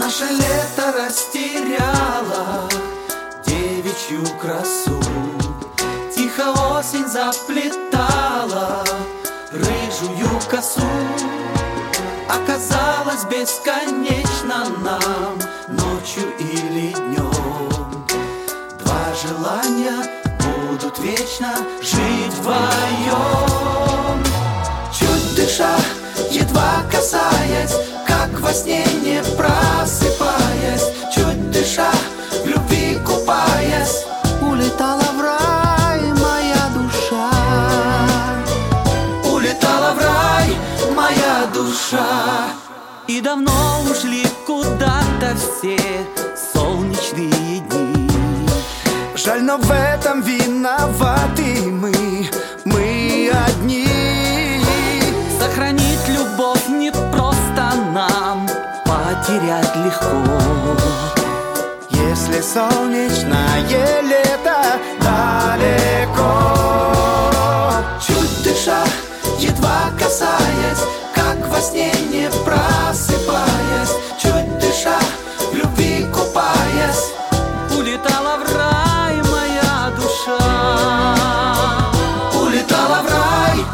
Наше лето растеряло девичью красу. Тихо осень заплетала рыжую косу. Оказалось бесконечно нам, ночью или днем. Два желания будут вечно жить вдвоем. Чуть дыша, едва касаясь, как во сне не просыпаясь, чуть дыша, в любви купаясь, улетала в рай моя душа. Улетала в рай моя душа. И давно ушли куда-то все солнечные дни. Жаль, но в этом виноваты мы одни. Сохранить любовь не просто нам, потерять легко. Если солнечное лето далеко. Чуть дыша, едва касаясь, как во сне не просыпаясь, чуть дыша, в любви купаясь, улетала в рай моя душа. Улетала в рай.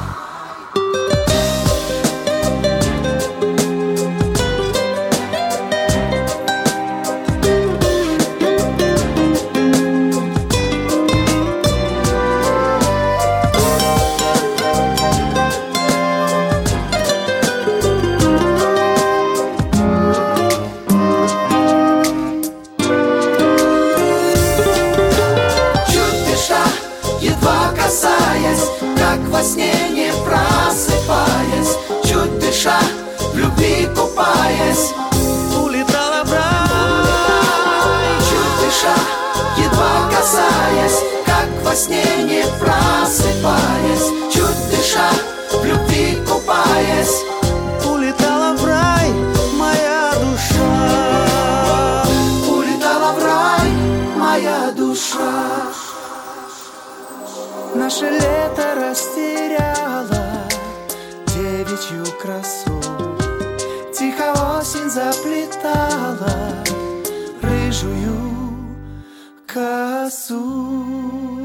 Едва касаясь, как во сне не просыпаясь, чуть дыша, в любви купаясь, улетала в рай. Чуть дыша, едва касаясь, как во сне не просыпаясь, чуть дыша, в любви купаясь, улетала в рай моя душа. Улетала в рай моя душа. Наше лето растеряло девичью красу. Тихо осень заплетала рыжую косу.